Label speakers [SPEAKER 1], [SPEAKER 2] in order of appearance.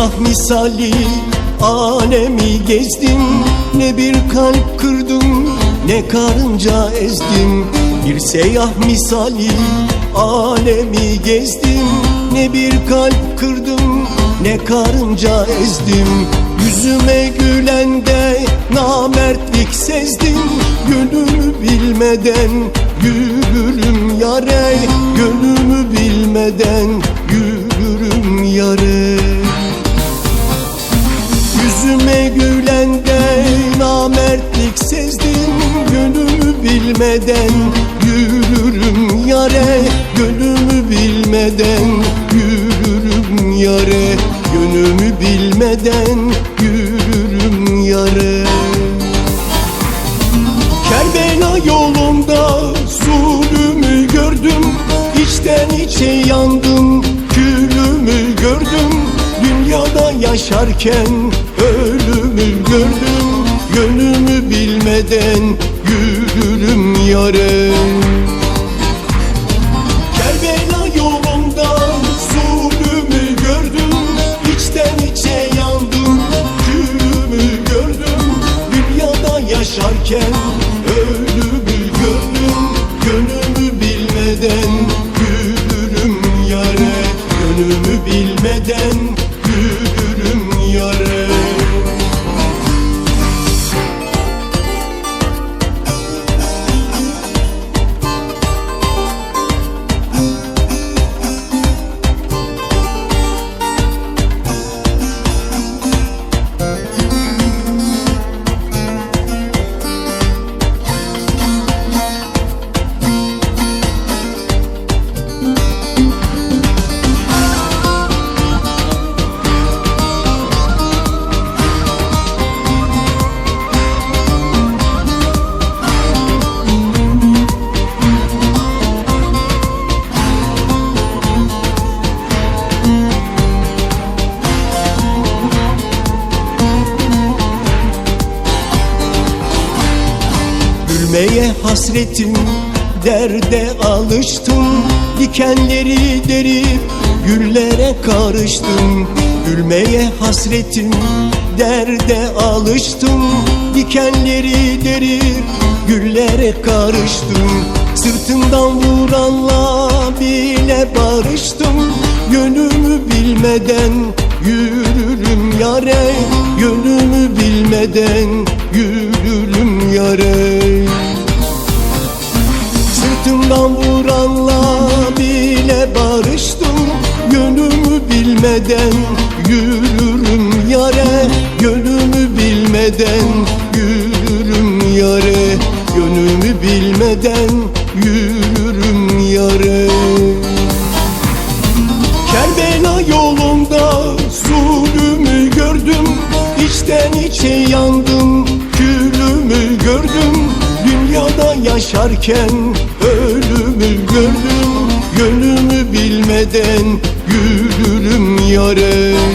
[SPEAKER 1] seyyah misali alemi gezdim. Ne bir kalp kırdım, ne karınca ezdim. Bir seyyah misali alemi gezdim. Ne bir kalp kırdım, ne karınca ezdim. Yüzüme gülen de namertlik sezdim. Gönlümü bilmeden yürürüm yare, gönlümü bilmeden yürürüm yare. Yüzüme gülen de namertlik sezdim. Gönlümü bilmeden yürürüm yare, gönlümü bilmeden yürürüm yare, gönlümü bilmeden yürürüm yare. Kerbela yolunda zulümü gördüm, içten içe yandım, külümü gördüm. Dünyada yaşarken ölümü gördüm, gönlümü bilmeden yürürüm yare. Kerbela yolunda zulümü gördüm, içten içe yandım, külümü gördüm. Dünyada yaşarken ölümü gördüm, gönlümü bilmeden yürürüm yare, gönlümü bilmeden yürürüm yare. Gülmeye hasretim, derde alıştım. Dikenleri derip güllere karıştım. Gülmeye hasretim, derde alıştım. Dikenleri derip güllere karıştım. Sırtımdan vuranla bile barıştım. Gönlümü bilmeden yürürüm yare, gönlümü bilmeden yürürüm yare. Sırtımdan vuranla bile barıştım. Gönlümü bilmeden yürürüm yare, gönlümü bilmeden yürürüm yare, gönlümü bilmeden yürürüm yare. Kerbela yolunda zulümü gördüm, içten içe yandım, külümü gördüm. Dünyada yaşarken ölümü gördüm, gönlümü bilmeden yürürüm yare.